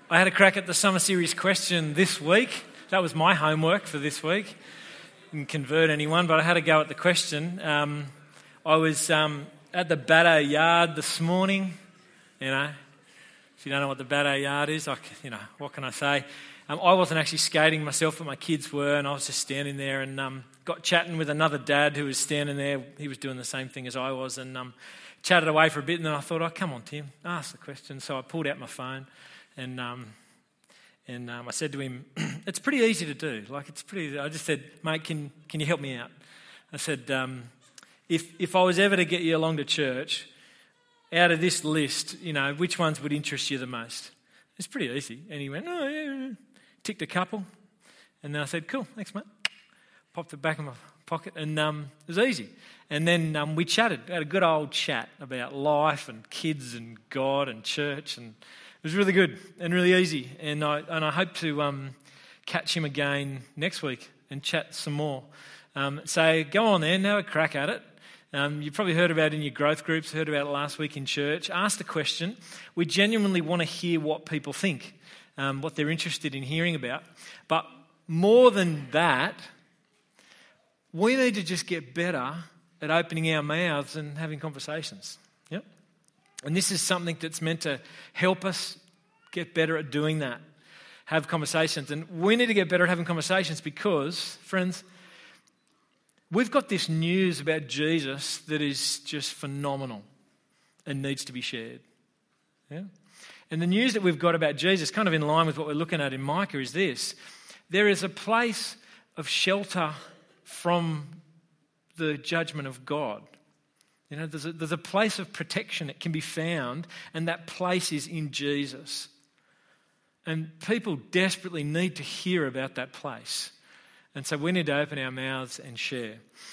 I had a crack at the summer series question this week. That was my homework for this week. Didn't convert anyone, but I had a go at the question. I was at the Baddo Yard this morning. If you don't know what the Baddo Yard is, what can I say? I wasn't actually skating myself, but my kids were, and I was just standing there and got chatting with another dad who was standing there. He was doing the same thing as I was, and chatted away for a bit, and then I thought, come on, Tim, ask the question. So I pulled out my phone, and I said to him, it's pretty easy to do. I just said, mate, can you help me out? I said, if I was ever to get you along to church, out of this list, which ones would interest you the most? It's pretty easy. And he went, oh, yeah. Ticked a couple. And then I said, cool, thanks, mate. Popped it back in my pocket, and it was easy. And then we chatted, had a good old chat about life and kids and God and church, and it was really good and really easy. And I hope to catch him again next week and chat some more. So go on there, have a crack at it. You probably heard about it in your growth groups, heard about it last week in church. Ask the question. We genuinely want to hear what people think, what they're interested in hearing about. But more than that, we need to just get better at opening our mouths and having conversations. Yep. And this is something that's meant to help us get better at doing that, have conversations. And we need to get better at having conversations because, friends, we've got this news about Jesus that is just phenomenal and needs to be shared. Yeah? And the news that we've got about Jesus, kind of in line with what we're looking at in Micah, is this. There is a place of shelter from the judgment of God. There's a place of protection that can be found, and that place is in Jesus. And people desperately need to hear about that place. And so we need to open our mouths and share.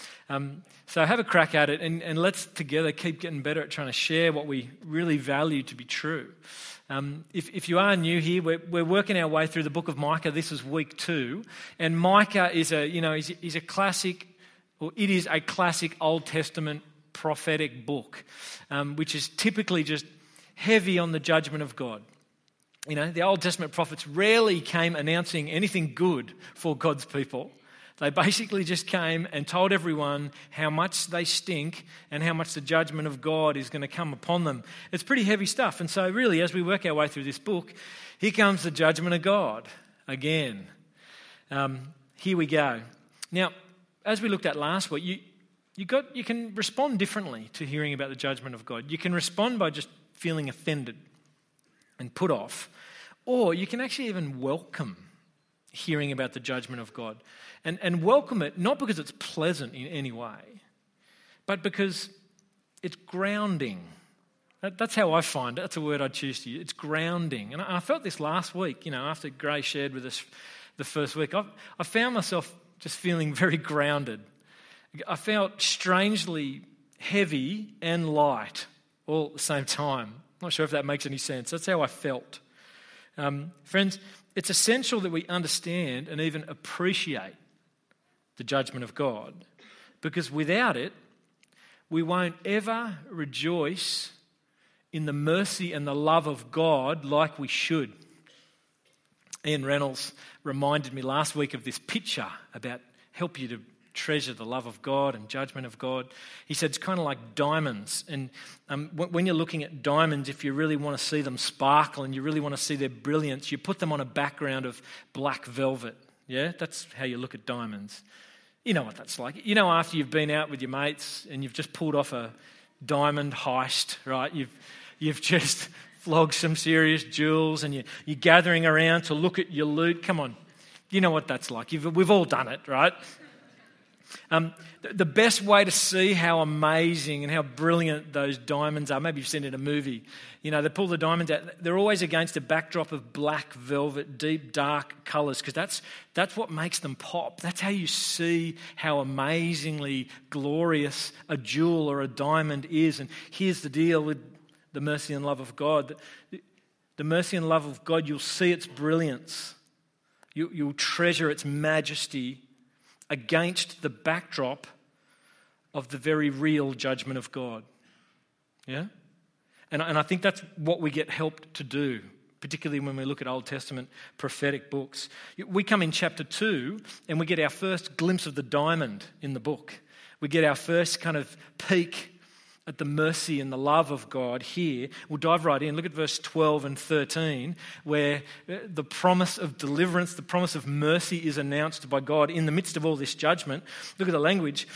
So have a crack at it, and let's together keep getting better at trying to share what we really value to be true. If you are new here, we're working our way through the book of Micah. This is week 2, and Micah is a classic, or it is a classic Old Testament prophetic book, which is typically just heavy on the judgment of God. The Old Testament prophets rarely came announcing anything good for God's people. They basically just came and told everyone how much they stink and how much the judgment of God is going to come upon them. It's pretty heavy stuff. And so really, as we work our way through this book, here comes the judgment of God again. Here we go. Now, as we looked at last week, you can respond differently to hearing about the judgment of God. You can respond by just feeling offended and put off, or you can actually even welcome hearing about the judgment of God. And welcome it, not because it's pleasant in any way, but because it's grounding. That's how I find it. That's a word I choose to use. It's grounding. And I felt this last week, after Gray shared with us the first week. I found myself just feeling very grounded. I felt strangely heavy and light all at the same time. Not sure if that makes any sense. That's how I felt. Friends, it's essential that we understand and even appreciate the judgment of God, because without it, we won't ever rejoice in the mercy and the love of God like we should. Ian Reynolds reminded me last week of this picture about help you to treasure the love of God and judgment of God. He said it's kind of like diamonds, and when you're looking at diamonds, if you really want to see them sparkle and you really want to see their brilliance, you put them on a background of black velvet. Yeah, that's how you look at diamonds. You know what that's like. After you've been out with your mates and you've just pulled off a diamond heist, right? You've just flogged some serious jewels and you're gathering around to look at your loot. Come on, you know what that's like. We've all done it, right? The best way to see how amazing and how brilliant those diamonds are, maybe you've seen it in a movie, they pull the diamonds out, they're always against a backdrop of black velvet, deep, dark colours, because that's what makes them pop. That's how you see how amazingly glorious a jewel or a diamond is. And here's the deal with the mercy and love of God. The mercy and love of God, you'll see its brilliance. You'll treasure its majesty against the backdrop of the very real judgment of God. Yeah? And I think that's what we get helped to do, particularly when we look at Old Testament prophetic books. We come in chapter 2 and we get our first glimpse of the diamond in the book. We get our first kind of peek at the mercy and the love of God here. We'll dive right in. Look at verse 12 and 13, where the promise of deliverance, the promise of mercy is announced by God in the midst of all this judgment. Look at the language.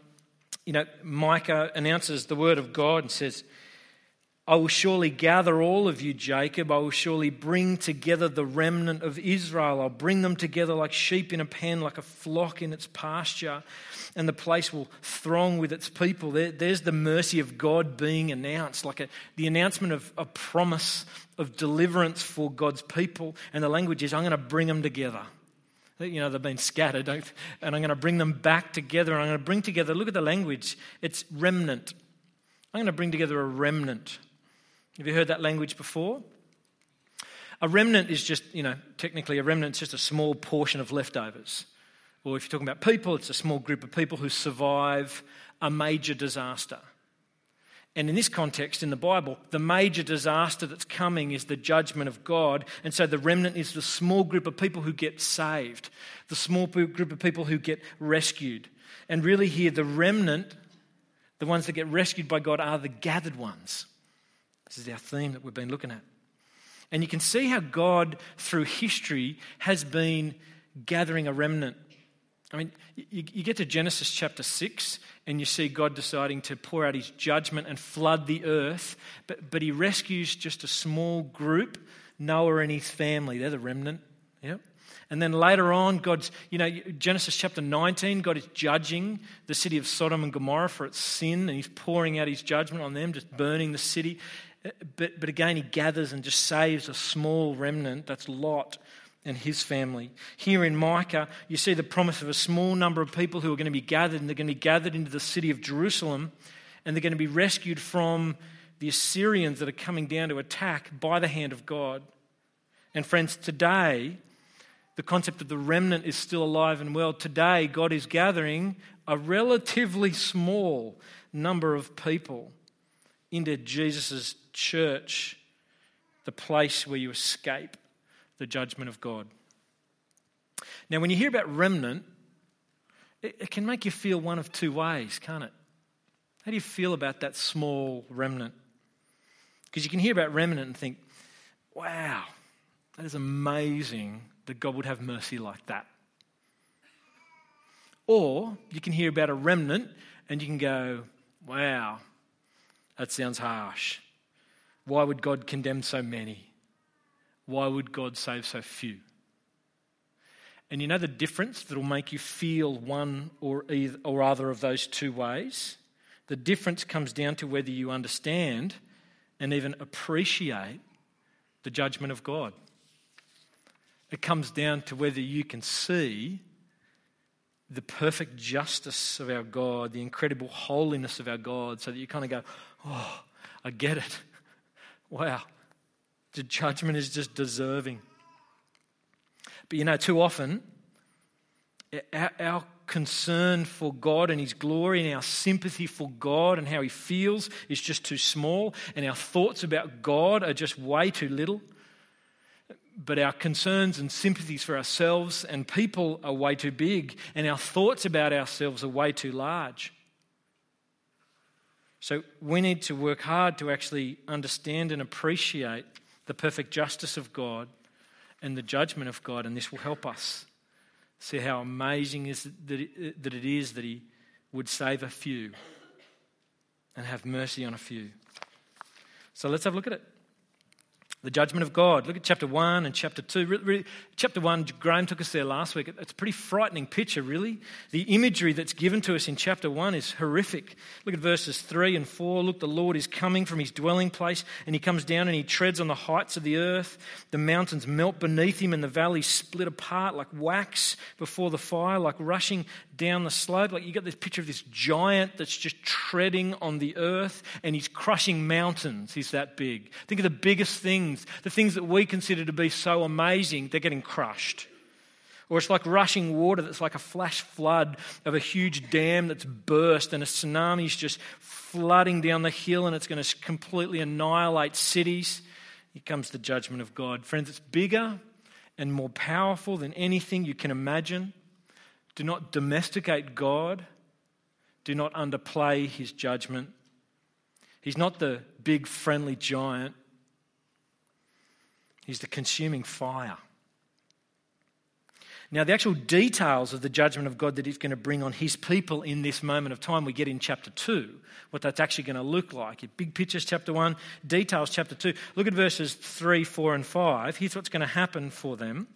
Micah announces the word of God and says, I will surely gather all of you, Jacob. I will surely bring together the remnant of Israel. I'll bring them together like sheep in a pen, like a flock in its pasture. And the place will throng with its people. There's the mercy of God being announced, like the announcement of a promise of deliverance for God's people. And the language is, I'm going to bring them together. They've been scattered, and I'm going to bring them back together. And I'm going to bring together, look at the language, it's remnant. I'm going to bring together a remnant. Have you heard that language before? A remnant is just, technically a remnant is just a small portion of leftovers. Or if you're talking about people, it's a small group of people who survive a major disaster. And in this context, in the Bible, the major disaster that's coming is the judgment of God. And so the remnant is the small group of people who get saved, the small group of people who get rescued. And really here, the remnant, the ones that get rescued by God, are the gathered ones. This is our theme that we've been looking at. And you can see how God, through history, has been gathering a remnant. I mean, you get to Genesis chapter 6 and you see God deciding to pour out his judgment and flood the earth, but he rescues just a small group, Noah and his family. They're the remnant. Yep. And then later on, Genesis chapter 19, God is judging the city of Sodom and Gomorrah for its sin, and he's pouring out his judgment on them, just burning the city. But again, he gathers and just saves a small remnant. That's Lot and his family. Here in Micah, you see the promise of a small number of people who are going to be gathered, and they're going to be gathered into the city of Jerusalem, and they're going to be rescued from the Assyrians that are coming down to attack by the hand of God. And friends, today, the concept of the remnant is still alive and well. Today, God is gathering a relatively small number of people into Jesus' church, the place where you escape the judgment of God. Now, when you hear about remnant, it can make you feel one of two ways, can't it? How do you feel about that small remnant? Because you can hear about remnant and think, wow, that is amazing that God would have mercy like that. Or you can hear about a remnant and you can go, wow, that sounds harsh. Why would God condemn so many? Why would God save so few? And you know the difference that will make you feel one or other of those two ways? The difference comes down to whether you understand and even appreciate the judgment of God. It comes down to whether you can see the perfect justice of our God, the incredible holiness of our God, so that you kind of go, oh, I get it. Wow, the judgment is just deserving. But too often, our concern for God and his glory and our sympathy for God and how he feels is just too small, and our thoughts about God are just way too little. But our concerns and sympathies for ourselves and people are way too big, and our thoughts about ourselves are way too large. So we need to work hard to actually understand and appreciate the perfect justice of God and the judgment of God, and this will help us see how amazing it is that he would save a few and have mercy on a few. So let's have a look at it. The judgment of God. Look at chapter 1 and chapter 2. Chapter 1, Graham took us there last week. It's a pretty frightening picture, really. The imagery that's given to us in chapter 1 is horrific. Look at verses 3 and 4. Look, the Lord is coming from his dwelling place, and he comes down and he treads on the heights of the earth. The mountains melt beneath him, and the valleys split apart like wax before the fire, like rushing down the slope. Like you got this picture of this giant that's just treading on the earth, and he's crushing mountains. He's that big. Think of the biggest things. The things that we consider to be so amazing, they're getting crushed. Or it's like rushing water that's like a flash flood of a huge dam that's burst, and a tsunami's just flooding down the hill, and it's going to completely annihilate cities. Here comes the judgment of God. Friends, it's bigger and more powerful than anything you can imagine. Do not domesticate God. Do not underplay his judgment. He's not the big friendly giant. He's the consuming fire. Now, the actual details of the judgment of God that he's going to bring on his people in this moment of time, we get in chapter 2, what that's actually going to look like. Big pictures, chapter 1, details, chapter 2. Look at verses 3, 4, and 5. Here's what's going to happen for them.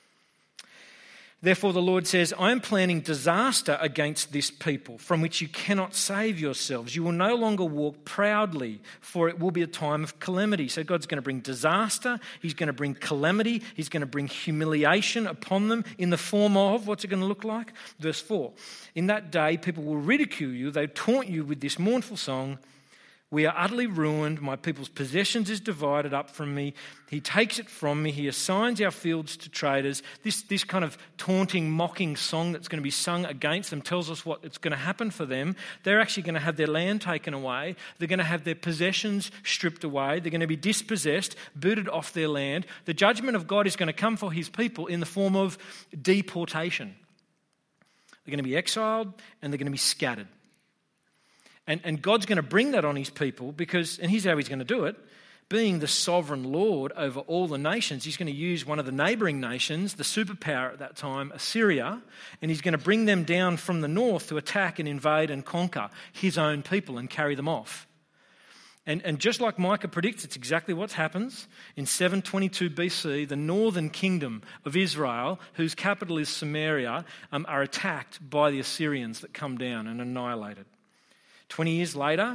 Therefore, the Lord says, I am planning disaster against this people from which you cannot save yourselves. You will no longer walk proudly, for it will be a time of calamity. So God's going to bring disaster. He's going to bring calamity. He's going to bring humiliation upon them in the form of, what's it going to look like? Verse 4, in that day people will ridicule you. They taunt you with this mournful song. We are utterly ruined. My people's possessions is divided up from me. He takes it from me. He assigns our fields to traders. This kind of taunting, mocking song that's going to be sung against them tells us what it's going to happen for them. They're actually going to have their land taken away. They're going to have their possessions stripped away. They're going to be dispossessed, booted off their land. The judgment of God is going to come for his people in the form of deportation. They're going to be exiled and they're going to be scattered. And God's going to bring that on his people because, and here's how he's going to do it, being the sovereign Lord over all the nations, he's going to use one of the neighbouring nations, the superpower at that time, Assyria, and he's going to bring them down from the north to attack and invade and conquer his own people and carry them off. And just like Micah predicts, it's exactly what happens. In 722 BC, the northern kingdom of Israel, whose capital is Samaria, are attacked by the Assyrians that come down and annihilated. 20 years later,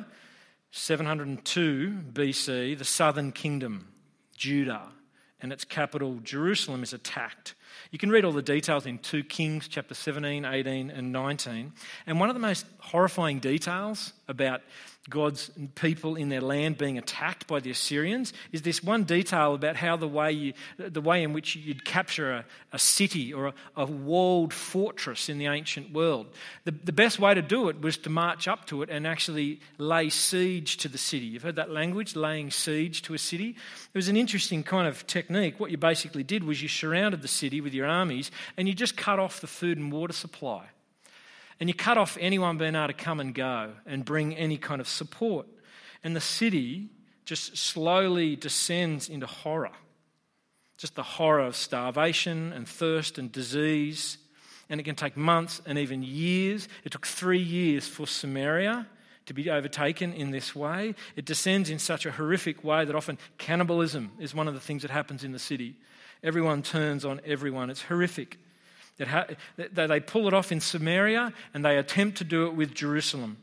702 BC, the southern kingdom, Judah, and its capital, Jerusalem, is attacked. You can read all the details in 2 Kings, chapter 17, 18, and 19. And one of the most horrifying details about God's people in their land being attacked by the Assyrians is this one detail about how the way in which you'd capture a city or a walled fortress in the ancient world. The best way to do it was to march up to it and actually lay siege to the city. You've heard that language, laying siege to a city? It was an interesting kind of technique. What you basically did was you surrounded the city with your armies and you just cut off the food and water supply. And you cut off anyone being able to come and go and bring any kind of support. And the city just slowly descends into horror. Just the horror of starvation and thirst and disease. And it can take months and even years. It took 3 years for Samaria to be overtaken in this way. It descends in such a horrific way that often cannibalism is one of the things that happens in the city. Everyone turns on everyone. It's horrific. They pull it off in Samaria and they attempt to do it with Jerusalem.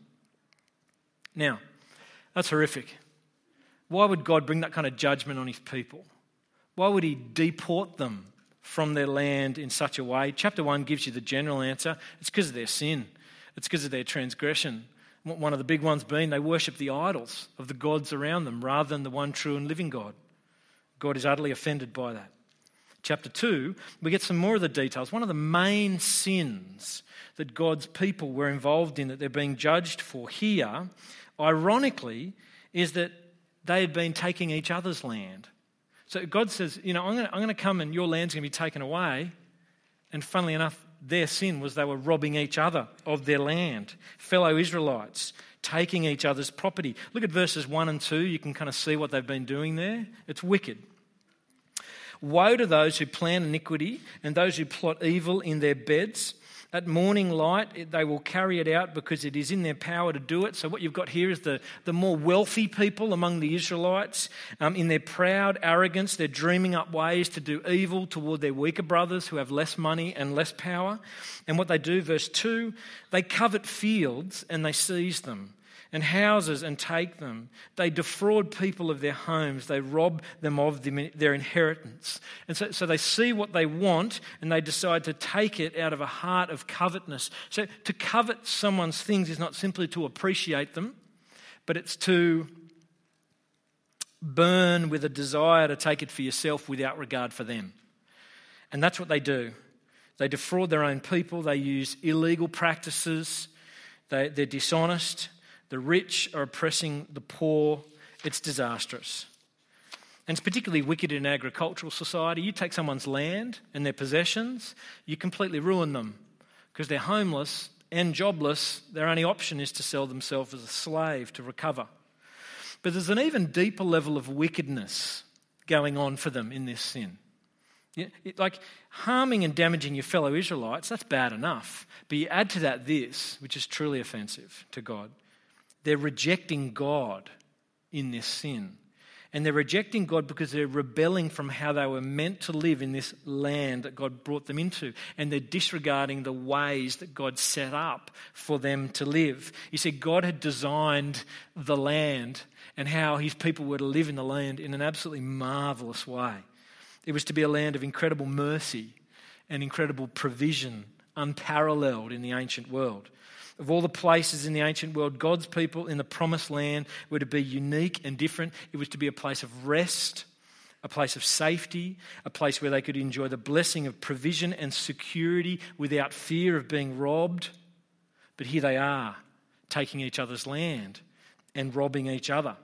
Now, that's horrific. Why would God bring that kind of judgment on his people? Why would he deport them from their land in such a way? Chapter 1 gives you the general answer. It's because of their sin. It's because of their transgression. One of the big ones being they worship the idols of the gods around them rather than the one true and living God. God is utterly offended by that. Chapter 2, we get some more of the details. One of the main sins that God's people were involved in, that they're being judged for here, ironically, is that they had been taking each other's land. So God says, I'm going to come and your land's going to be taken away. And funnily enough, their sin was they were robbing each other of their land. Fellow Israelites, taking each other's property. Look at verses 1 and 2. You can kind of see what they've been doing there. It's wicked. Woe to those who plan iniquity and those who plot evil in their beds. At morning light, they will carry it out because it is in their power to do it. So what you've got here is the more wealthy people among the Israelites. In their proud arrogance, they're dreaming up ways to do evil toward their weaker brothers who have less money and less power. And what they do, verse 2, they covet fields and they seize them, and houses and take them. They defraud people of their homes. They rob them of their inheritance. And so they see what they want and they decide to take it out of a heart of covetousness. So to covet someone's things is not simply to appreciate them, but it's to burn with a desire to take it for yourself without regard for them. And that's what they do. They defraud their own people. They use illegal practices. They're dishonest. The rich are oppressing the poor. It's disastrous. And it's particularly wicked in an agricultural society. You take someone's land and their possessions, you completely ruin them because they're homeless and jobless. Their only option is to sell themselves as a slave to recover. But there's an even deeper level of wickedness going on for them in this sin. Like harming and damaging your fellow Israelites, that's bad enough. But you add to that this, which is truly offensive to God. They're rejecting God in this sin. And they're rejecting God because they're rebelling from how they were meant to live in this land that God brought them into. And they're disregarding the ways that God set up for them to live. You see, God had designed the land and how his people were to live in the land in an absolutely marvellous way. It was to be a land of incredible mercy and incredible provision, unparalleled in the ancient world. Of all the places in the ancient world, God's people in the promised land were to be unique and different. It was to be a place of rest, a place of safety, a place where they could enjoy the blessing of provision and security without fear of being robbed. But here they are, taking each other's land and robbing each other.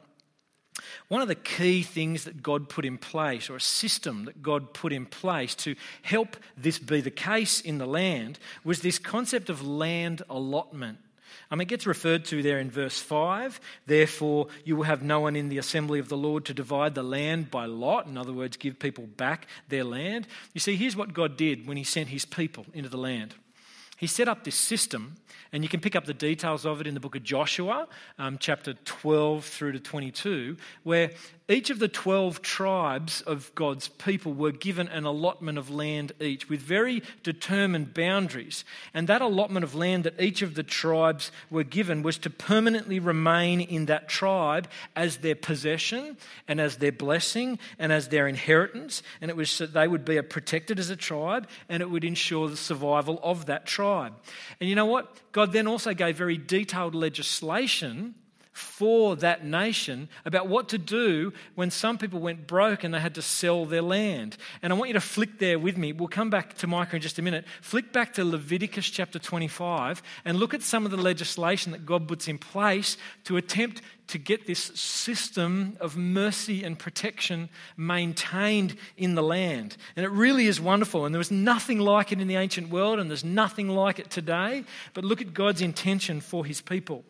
One of the key things that God put in place, or a system that God put in place to help this be the case in the land, was this concept of land allotment. It gets referred to there in verse 5. Therefore, you will have no one in the assembly of the Lord to divide the land by lot. In other words, give people back their land. You see, here's what God did when he sent his people into the land. He set up this system, and you can pick up the details of it in the book of Joshua, chapter 12 through to 22, where each of the 12 tribes of God's people were given an allotment of land each with very determined boundaries. And that allotment of land that each of the tribes were given was to permanently remain in that tribe as their possession and as their blessing and as their inheritance. And it was so they would be protected as a tribe, and it would ensure the survival of that tribe. And you know what? God then also gave very detailed legislation for that nation about what to do when some people went broke and they had to sell their land. And I want you to flick there with me. We'll come back to Micah in just a minute. Flick back to Leviticus chapter 25 and look at some of the legislation that God puts in place to attempt to get this system of mercy and protection maintained in the land. And it really is wonderful. And there was nothing like it in the ancient world, and there's nothing like it today. But look at God's intention for his people.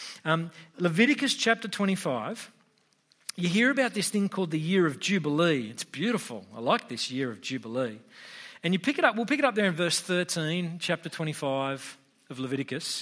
Leviticus chapter 25, you hear about this thing called the year of Jubilee. It's beautiful. I like this year of Jubilee. And you pick it up, we'll pick it up there in verse 13, chapter 25 of Leviticus.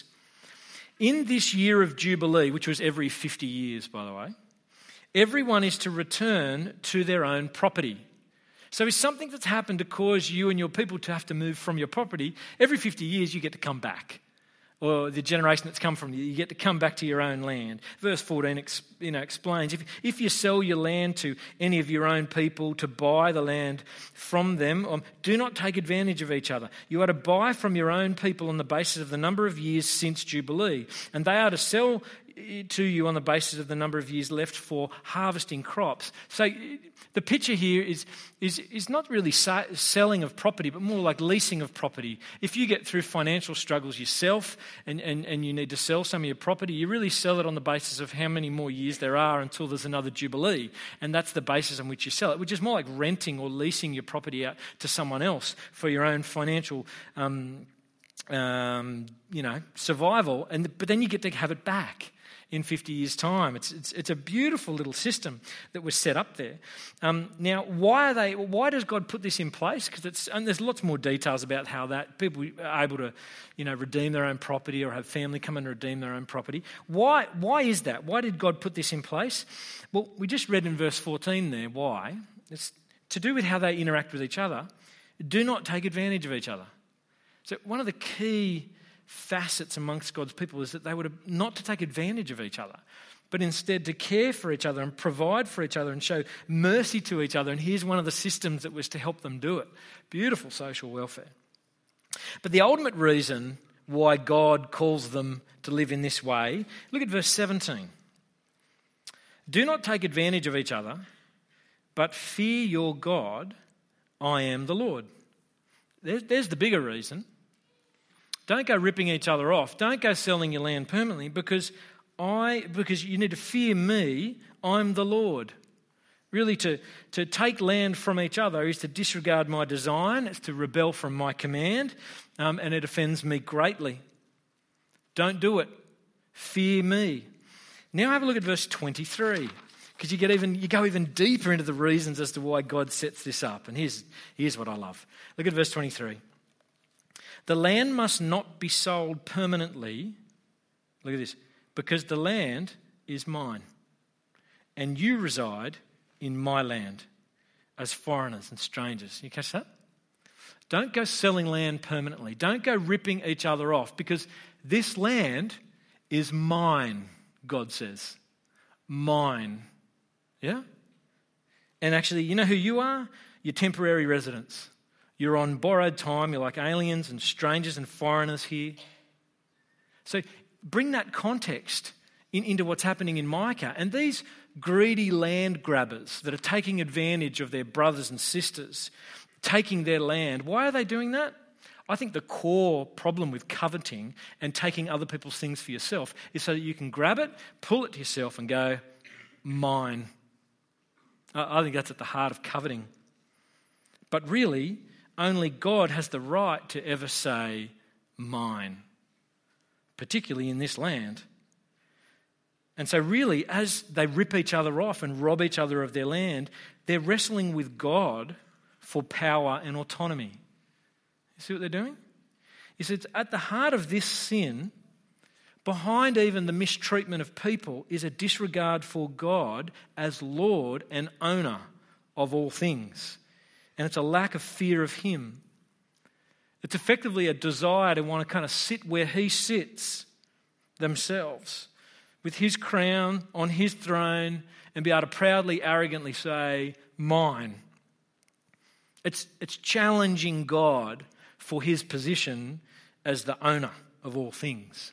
In this year of Jubilee, which was every 50 years, by the way, everyone is to return to their own property. So if something that's happened to cause you and your people to have to move from your property, every 50 years you get to come back. Or the generation that's come from you, you get to come back to your own land. Verse 14 explains, if you sell your land to any of your own people to buy the land from them, do not take advantage of each other. You are to buy from your own people on the basis of the number of years since Jubilee, and they are to sell to you on the basis of the number of years left for harvesting crops. So the picture here is not really selling of property, but more like leasing of property. If you get through financial struggles yourself and you need to sell some of your property, you really sell it on the basis of how many more years there are until there's another Jubilee. And that's the basis on which you sell it, which is more like renting or leasing your property out to someone else for your own financial survival. But then you get to have it back in 50 years' time. It's a beautiful little system that was set up there. Now, why does God put this in place? Because there's lots more details about how that people are able to, redeem their own property or have family come and redeem their own property. Why is that? Why did God put this in place? Well, we just read in verse 14 there why. It's to do with how they interact with each other. Do not take advantage of each other. So one of the key facets amongst God's people is that they were not to take advantage of each other, but instead to care for each other and provide for each other and show mercy to each other. And here's one of the systems that was to help them do it. Beautiful social welfare. But the ultimate reason why God calls them to live in this way, look at verse 17. Do not take advantage of each other, but fear your God. I am the Lord. There's the bigger reason. Don't go ripping each other off. Don't go selling your land permanently because you need to fear me. I'm the Lord. Really, to take land from each other is to disregard my design, it's to rebel from my command, and it offends me greatly. Don't do it. Fear me. Now have a look at verse 23, because you go even deeper into the reasons as to why God sets this up. And here's what I love. Look at verse 23. The land must not be sold permanently. Look at this. Because the land is mine, and you reside in my land as foreigners and strangers. You catch that? Don't go selling land permanently. Don't go ripping each other off, because this land is mine, God says. Mine. Yeah? And actually, you know who you are? You're temporary residents. You're on borrowed time. You're like aliens and strangers and foreigners here. So bring that context into what's happening in Micah. And these greedy land grabbers that are taking advantage of their brothers and sisters, taking their land, why are they doing that? I think the core problem with coveting and taking other people's things for yourself is so that you can grab it, pull it to yourself and go, mine. I think that's at the heart of coveting. But really, only God has the right to ever say, mine, particularly in this land. And so really, as they rip each other off and rob each other of their land, they're wrestling with God for power and autonomy. You see what they're doing? You see, it's at the heart of this sin, behind even the mistreatment of people, is a disregard for God as Lord and owner of all things. And it's a lack of fear of him. It's effectively a desire to want to kind of sit where he sits themselves, with his crown on his throne, and be able to proudly, arrogantly say, mine. It's challenging God for his position as the owner of all things.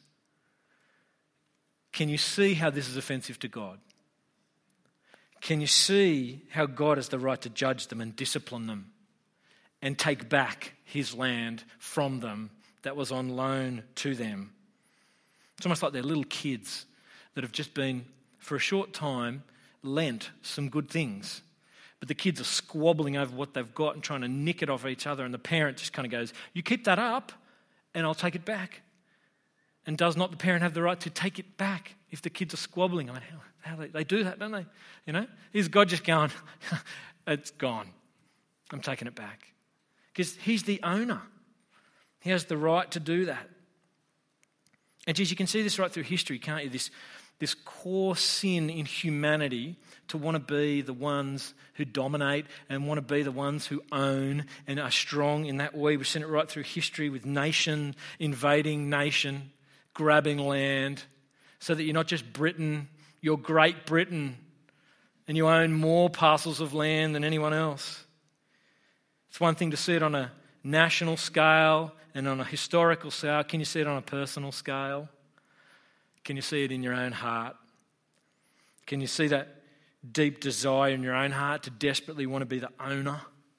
Can you see how this is offensive to God? Can you see how God has the right to judge them and discipline them and take back his land from them that was on loan to them? It's almost like they're little kids that have just been, for a short time, lent some good things. But the kids are squabbling over what they've got and trying to nick it off each other, and the parent just kind of goes, you keep that up and I'll take it back. And does not the parent have the right to take it back if the kids are squabbling? I mean, how they do that, don't they? You know? Is God just going, it's gone. I'm taking it back. Because he's the owner. He has the right to do that. And geez, you can see this right through history, can't you? This core sin in humanity to want to be the ones who dominate and want to be the ones who own and are strong in that way. We've seen it right through history with nation invading nation, grabbing land, so that you're not just Britain, you're Great Britain, and you own more parcels of land than anyone else. It's one thing to see it on a national scale and on a historical scale. Can you see it on a personal scale? Can you see it in your own heart? Can you see that deep desire in your own heart to desperately want to be the owner?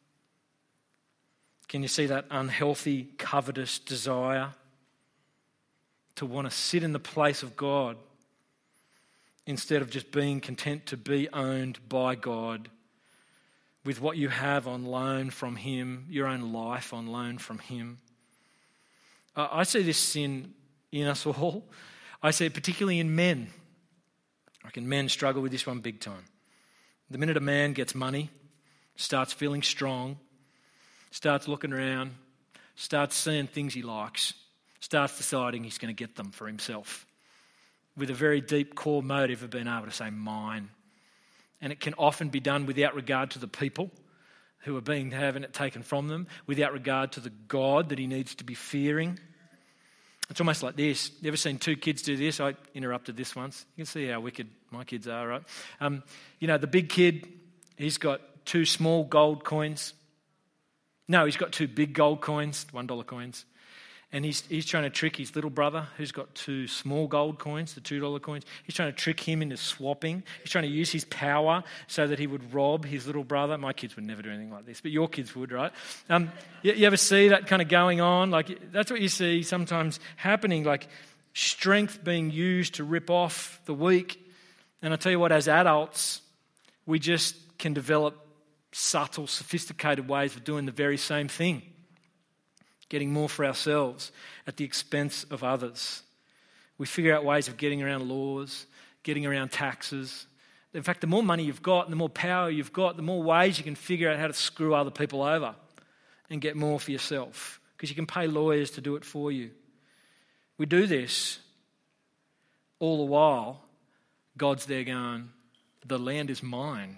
Can you see that unhealthy, covetous desire to want to sit in the place of God instead of just being content to be owned by God with what you have on loan from him, your own life on loan from him? I see this sin in us all. I see it particularly in men. I reckon men struggle with this one big time. The minute a man gets money, starts feeling strong, starts looking around, starts seeing things he likes, starts deciding he's going to get them for himself with a very deep core motive of being able to say mine. And it can often be done without regard to the people who are having it taken from them, without regard to the God that he needs to be fearing. It's almost like this. You ever seen two kids do this? I interrupted this once. You can see how wicked my kids are, right? The big kid, he's got two small gold coins. No, he's got two big gold coins, $1 coins. And he's trying to trick his little brother, who's got two small gold coins, the $2 coins. He's trying to trick him into swapping. He's trying to use his power so that he would rob his little brother. My kids would never do anything like this, but your kids would, right? You ever see that kind of going on? Like, that's what you see sometimes happening, like strength being used to rip off the weak. And I tell you what, as adults, we just can develop subtle, sophisticated ways of doing the very same thing, getting more for ourselves at the expense of others. We figure out ways of getting around laws, getting around taxes. In fact, the more money you've got and the more power you've got, the more ways you can figure out how to screw other people over and get more for yourself, because you can pay lawyers to do it for you. We do this all the while God's there going, the land is mine.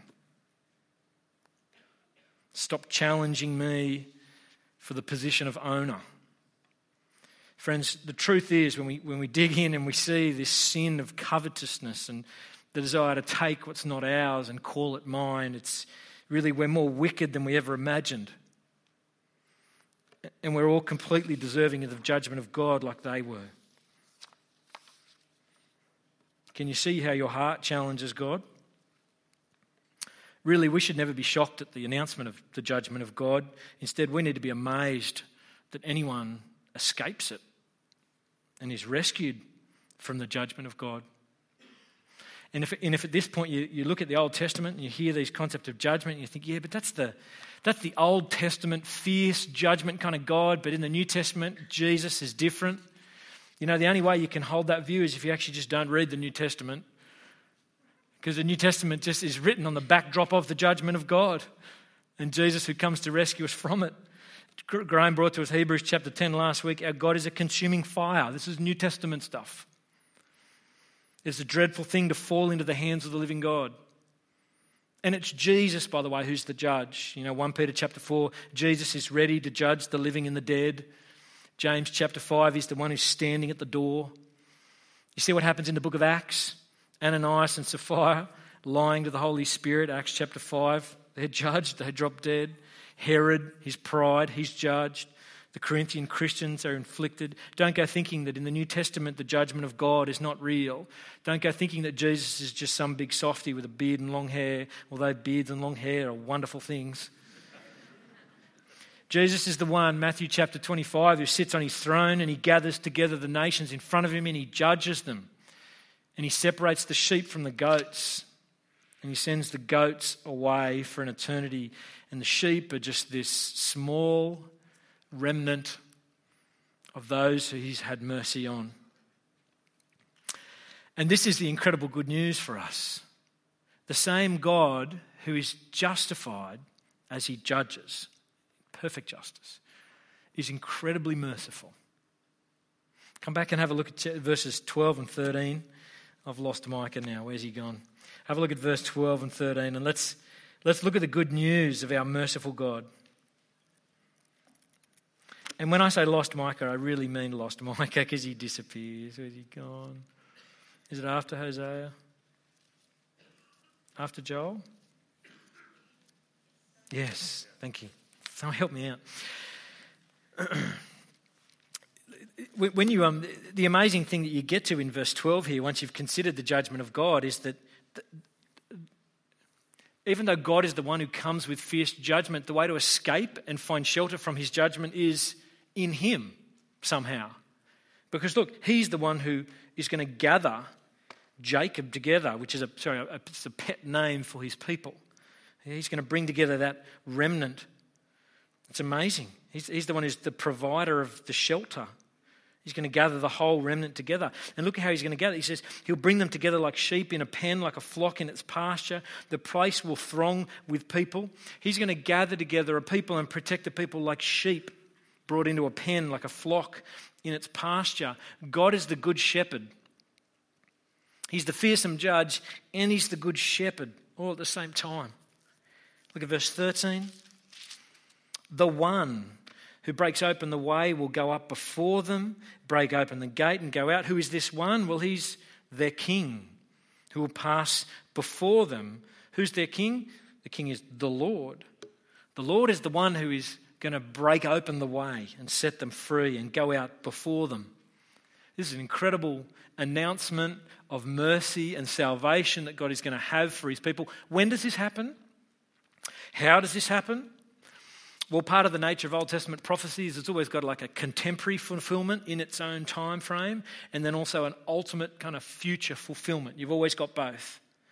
Stop challenging me for the position of owner. Friends, the truth is when we dig in and we see this sin of covetousness and the desire to take what's not ours and call it mine, it's really, we're more wicked than we ever imagined. And we're all completely deserving of the judgment of God like they were. Can you see how your heart challenges God? Really, we should never be shocked at the announcement of the judgment of God. Instead, we need to be amazed that anyone escapes it and is rescued from the judgment of God. And if at this point you look at the Old Testament and you hear these concepts of judgment, and you think, yeah, but that's the Old Testament fierce judgment kind of God, but in the New Testament, Jesus is different. You know, the only way you can hold that view is if you actually just don't read the New Testament, because the New Testament just is written on the backdrop of the judgment of God and Jesus who comes to rescue us from it. Graham brought to us Hebrews chapter 10 last week. Our God is a consuming fire. This is New Testament stuff. It's a dreadful thing to fall into the hands of the living God. And it's Jesus, by the way, who's the judge. You know, 1 Peter chapter 4, Jesus is ready to judge the living and the dead. James chapter 5, he's the one who's standing at the door. You see what happens in the book of Acts? Ananias and Sapphira lying to the Holy Spirit, Acts chapter 5. They're judged, they drop dead. Herod, his pride, he's judged. The Corinthian Christians are inflicted. Don't go thinking that in the New Testament the judgment of God is not real. Don't go thinking that Jesus is just some big softy with a beard and long hair, although beards and long hair are wonderful things. Jesus is the one, Matthew chapter 25, who sits on his throne and he gathers together the nations in front of him and he judges them. And he separates the sheep from the goats. And he sends the goats away for an eternity. And the sheep are just this small remnant of those who he's had mercy on. And this is the incredible good news for us. The same God who is justified as he judges, perfect justice, is incredibly merciful. Come back and have a look at verses 12 and 13. I've lost Micah now. Where's he gone? Have a look at verse 12 and 13 and let's look at the good news of our merciful God. And when I say lost Micah, I really mean lost Micah because he disappears. Where's he gone? Is it after Hosea? After Joel? Yes, thank you. So help me out. When you the amazing thing that you get to in verse 12 here, once you've considered the judgment of God, is that even though God is the one who comes with fierce judgment, the way to escape and find shelter from his judgment is in him somehow. Because look, he's the one who is going to gather Jacob together, which is it's a pet name for his people. He's going to bring together that remnant. It's amazing. He's the one who's the provider of the shelter. He's going to gather the whole remnant together. And look at how he's going to gather. He says he'll bring them together like sheep in a pen, like a flock in its pasture. The place will throng with people. He's going to gather together a people and protect the people like sheep brought into a pen, like a flock in its pasture. God is the good shepherd. He's the fearsome judge and he's the good shepherd all at the same time. Look at verse 13. The one who breaks open the way will go up before them, break open the gate and go out. Who is this one? Well, he's their king who will pass before them. Who's their king? The king is the Lord. The Lord is the one who is going to break open the way and set them free and go out before them. This is an incredible announcement of mercy and salvation that God is going to have for his people. When does this happen? How does this happen? Well, part of the nature of Old Testament prophecy is it's always got like a contemporary fulfillment in its own time frame and then also an ultimate kind of future fulfillment. You've always got both.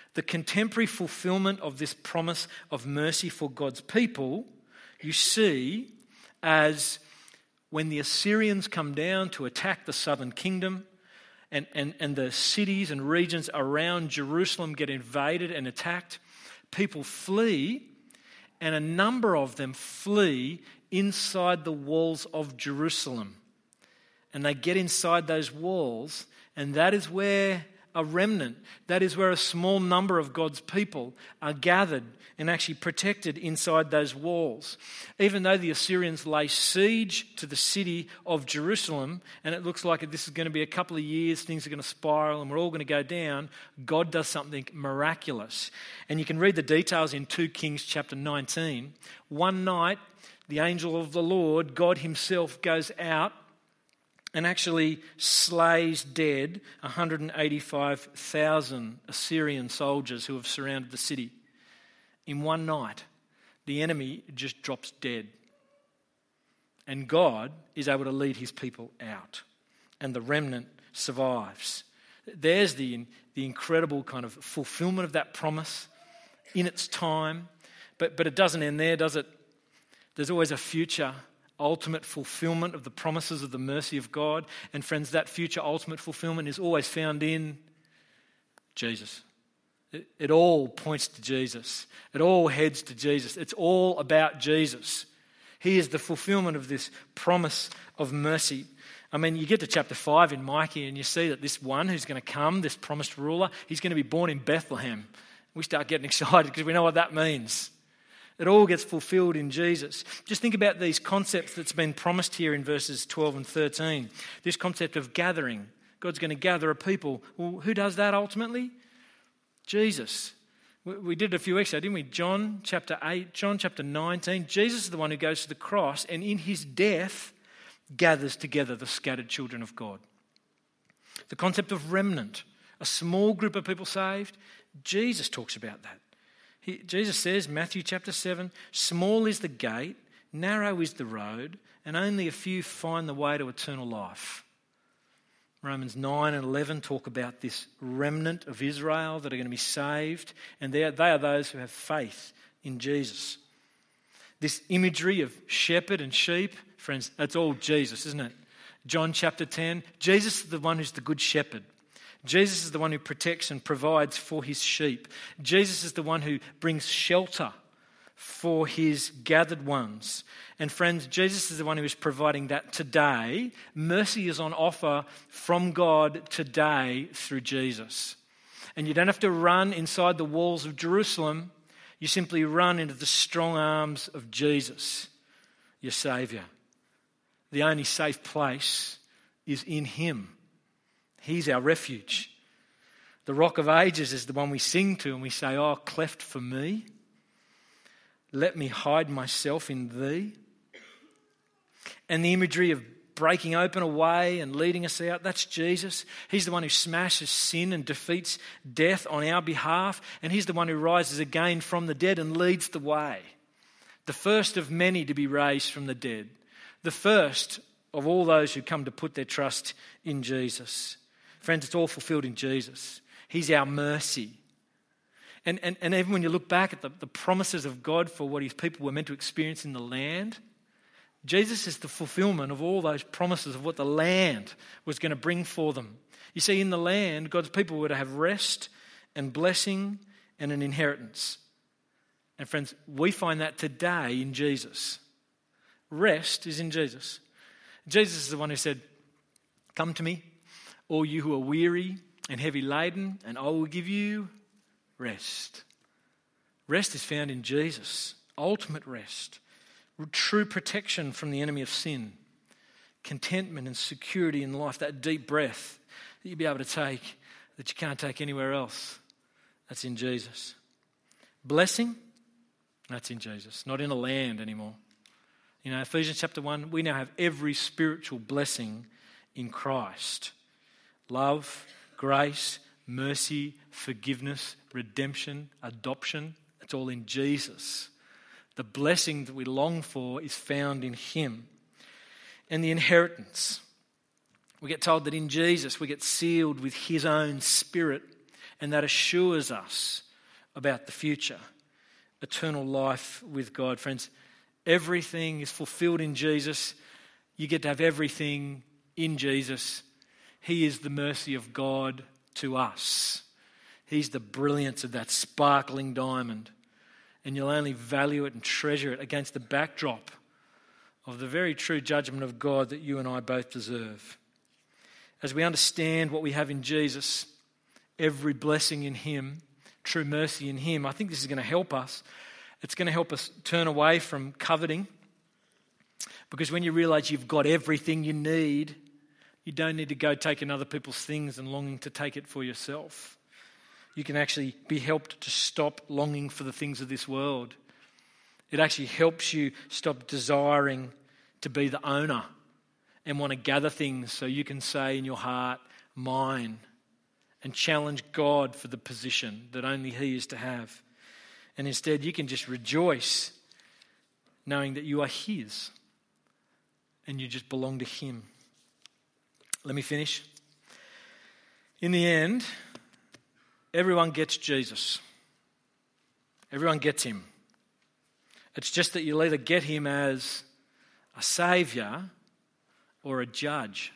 the contemporary fulfillment of this promise of mercy for God's people, you see as when the Assyrians come down to attack the southern kingdom and the cities and regions around Jerusalem get invaded and attacked, people flee, and a number of them flee inside the walls of Jerusalem. And they get inside those walls, and that is where a remnant, that is where a small number of God's people are gathered and actually protected inside those walls. Even though the Assyrians lay siege to the city of Jerusalem, and it looks like this is going to be a couple of years, things are going to spiral and we're all going to go down, God does something miraculous. And you can read the details in 2 Kings chapter 19. One night, the angel of the Lord, God himself, goes out and actually slays dead 185,000 Assyrian soldiers who have surrounded the city. In one night, the enemy just drops dead. And God is able to lead his people out. And the remnant survives. There's the incredible kind of fulfillment of that promise in its time. But it doesn't end there, does it? There's always a future ultimate fulfillment of the promises of the mercy of God. And friends, that future ultimate fulfillment is always found in Jesus. It all points to Jesus. It all heads to Jesus. It's all about Jesus. He is the fulfillment of this promise of mercy. I mean, you get to chapter 5 in Micah and you see that this one who's going to come, this promised ruler, he's going to be born in Bethlehem. We start getting excited because we know what that means. It all gets fulfilled in Jesus. Just think about these concepts that's been promised here in verses 12 and 13. This concept of gathering. God's going to gather a people. Well, who does that ultimately? Jesus. We did it a few weeks ago, didn't we? John chapter 8, John chapter 19. Jesus is the one who goes to the cross and in his death gathers together the scattered children of God. The concept of remnant, a small group of people saved. Jesus talks about that. Jesus says, Matthew chapter 7, small is the gate, narrow is the road, and only a few find the way to eternal life. Romans 9 and 11 talk about this remnant of Israel that are going to be saved, and they are those who have faith in Jesus. This imagery of shepherd and sheep, friends, that's all Jesus, isn't it? John chapter 10, Jesus is the one who's the good shepherd. Jesus is the one who protects and provides for his sheep. Jesus is the one who brings shelter for his gathered ones. And friends, Jesus is the one who is providing that today. Mercy is on offer from God today through Jesus. And you don't have to run inside the walls of Jerusalem. You simply run into the strong arms of Jesus, your Saviour. The only safe place is in him. He's our refuge. The Rock of Ages is the one we sing to and we say, oh, cleft for me. Let me hide myself in thee. And the imagery of breaking open a way and leading us out, that's Jesus. He's the one who smashes sin and defeats death on our behalf. And he's the one who rises again from the dead and leads the way. The first of many to be raised from the dead. The first of all those who come to put their trust in Jesus. Friends, it's all fulfilled in Jesus. He's our mercy. And even when you look back at the promises of God for what his people were meant to experience in the land, Jesus is the fulfillment of all those promises of what the land was going to bring for them. You see, in the land, God's people were to have rest and blessing and an inheritance. And friends, we find that today in Jesus. Rest is in Jesus. Jesus is the one who said, come to me, all you who are weary and heavy laden, and I will give you rest. Rest is found in Jesus. Ultimate rest. True protection from the enemy of sin. Contentment and security in life. That deep breath that you'll be able to take that you can't take anywhere else. That's in Jesus. Blessing. That's in Jesus. Not in a land anymore. You know, Ephesians chapter 1, we now have every spiritual blessing in Christ. Love, grace, mercy, forgiveness, redemption, adoption. It's all in Jesus. The blessing that we long for is found in him. And the inheritance. We get told that in Jesus we get sealed with his own Spirit. and that assures us about the future, eternal life with God. Friends, everything is fulfilled in Jesus. You get to have everything in Jesus. He is the mercy of God to us. He's the brilliance of that sparkling diamond. And you'll only value it and treasure it against the backdrop of the very true judgment of God that you and I both deserve. As we understand what we have in Jesus, every blessing in him, true mercy in him, I think this is going to help us. It's going to help us turn away from coveting. Because when you realize you've got everything you need, you don't need to go taking other people's things and longing to take it for yourself. You can actually be helped to stop longing for the things of this world. It actually helps you stop desiring to be the owner and want to gather things so you can say in your heart, mine, and challenge God for the position that only he is to have. And instead you can just rejoice knowing that you are his and you just belong to him. Let me finish. In the end, everyone gets Jesus. Everyone gets him. It's just that you'll either get him as a saviour or a judge.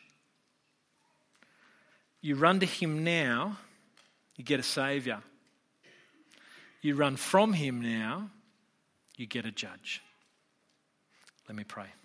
You run to him now, you get a saviour. You run from him now, you get a judge. Let me pray.